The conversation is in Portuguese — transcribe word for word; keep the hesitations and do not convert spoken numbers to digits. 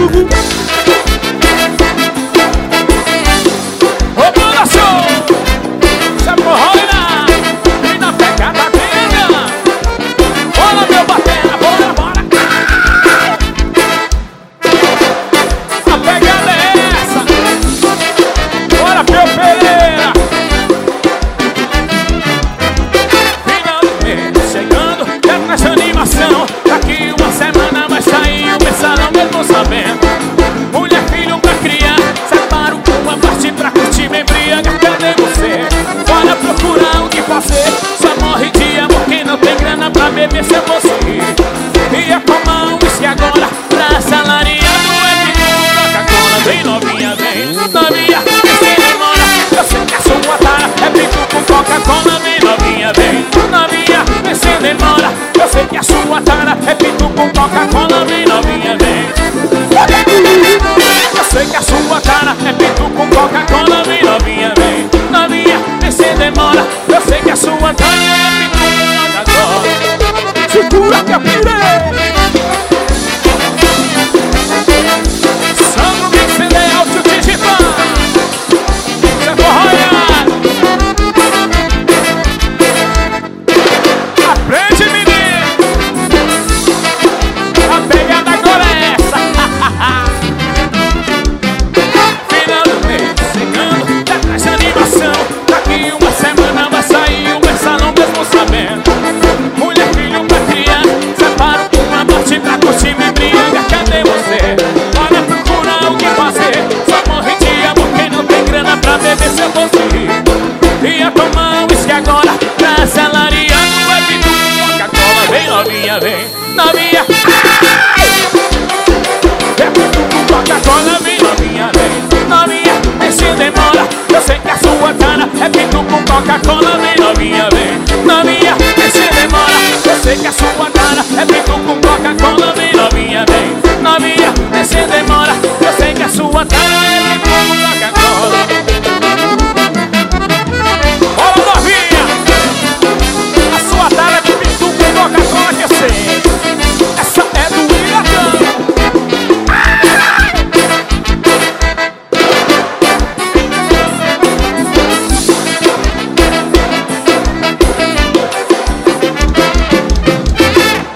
Ô, banda show! Essa porroina vem na pegada dele. Bora, meu batera, bora, bora. A pegada é essa. Bora, Peu Pereira. Final do mês chegando, já traz animação. Daqui uma semana vai sair o mensalão, mesmo sabendo. Mulher, filho pra criar, separo uma parte pra curtir, me embriaga. Cadê você? Bora procurar o que fazer. Só morre de amor quem não tem grana pra beber, se eu fosse rir. Ia tomar um whisky agora pra salariado. É que Coca-Cola, vem novinha, vem novinha, sem demora. Eu sei que a sua tara é pico com Coca-Cola, vem novinha, vem novinha, vem sem demora. Eu sei que a sua tara é pico com Coca-Cola, vem novinha, vem. Eu sei que a sua cara é pico com Coca-Cola, vem novinha, vem novinha, vem sem demora. Eu sei que a sua cara é pico com Coca-Cola. Segura que eu pirei. Sandro Mix e Leal Digital. Você forroia. Aprende, menino. A pegada agora é essa. Final do mês chegando, já traz animação. Daqui uma semana vai sair o mensalão, mesmo sabendo. Mulher, filho pra criar, separo uma parte pra curtir, me embriaga. Cadê você? Bora procurar o que fazer. Só morre de amor quem não tem grana pra beber, se eu fosse rir. Ia tomar um whisky agora pra salariar. Não é pico com Coca-Cola, vem novinha, vem novinha. É pico com Coca-Cola, vem novinha, vem novinha, vem sem demora. Eu sei que a sua cara é pico com Coca-Cola, vem novinha, vem novinha, vem sem demora. Eu sei que a sua cara é pico com Coca-Cola, vem